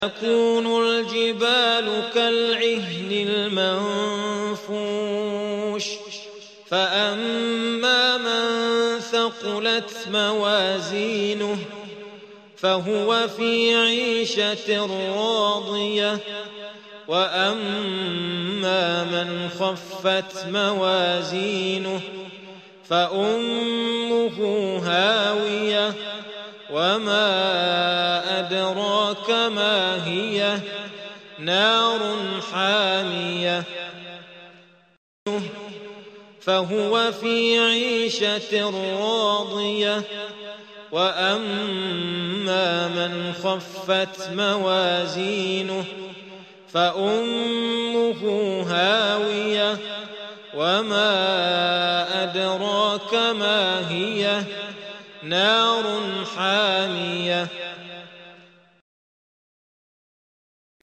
تكون الجبال كالعهن المنفوش فأما من ثقلت موازينه فهو في عيشة راضية وأما من خفت موازينه فأمه هاوية وما أدراك ما هي نار حامية فهو في عيشة راضية وأما من خفت موازينه فأمه هاوية وما أدراك ما هي نار